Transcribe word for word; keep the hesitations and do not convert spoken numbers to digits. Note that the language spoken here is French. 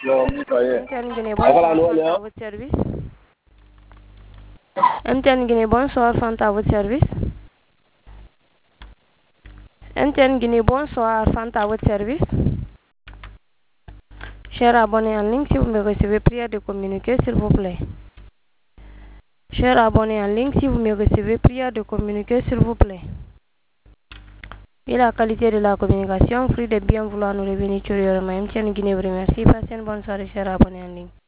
M T N Guinée, bonsoir, Fanta à votre service. M T N Guinée, bonsoir, Fanta à votre service. M T N Guinée, bonsoir, Fanta à votre service. Chers abonnés en ligne, si vous me recevez, prière de communiquer, s'il vous plaît. Chers abonnés en ligne, si vous me recevez, prière de communiquer, s'il vous plaît. Et la qualité de la communication, fruit de bien vouloir nous revenir ultérieurement. M T N Guinée vous remercie. Passez une bonne soirée, chers abonnés en ligne.